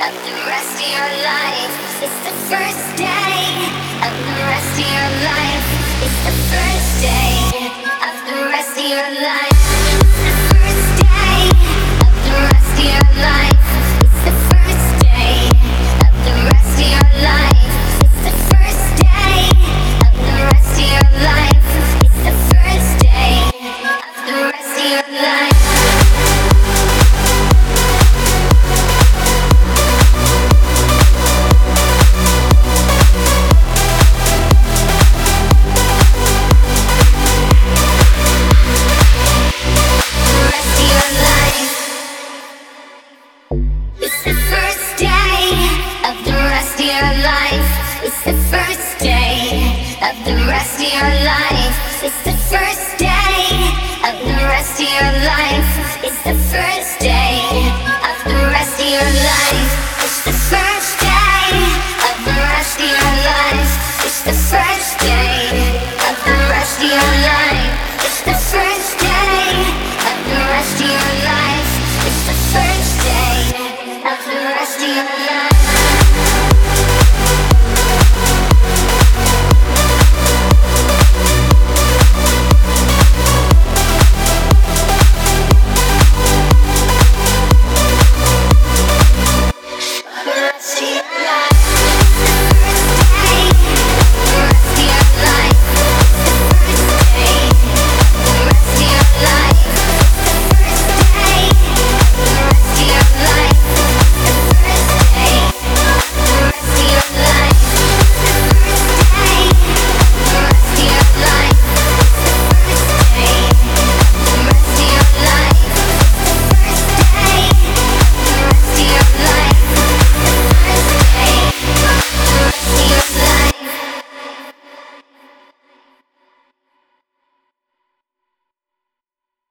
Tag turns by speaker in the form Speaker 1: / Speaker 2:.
Speaker 1: of the rest of your life. It's the first day of the rest of your life. It's the first day of the rest of your life. It's the first day of the rest of your life. It's the first day of the rest of your life. It's the first day of the rest of your life. It's the first day of the rest of your life. It's the first day of the rest of your life. It's the first day of the rest of your life. It's the first day of the rest of your life. It's the first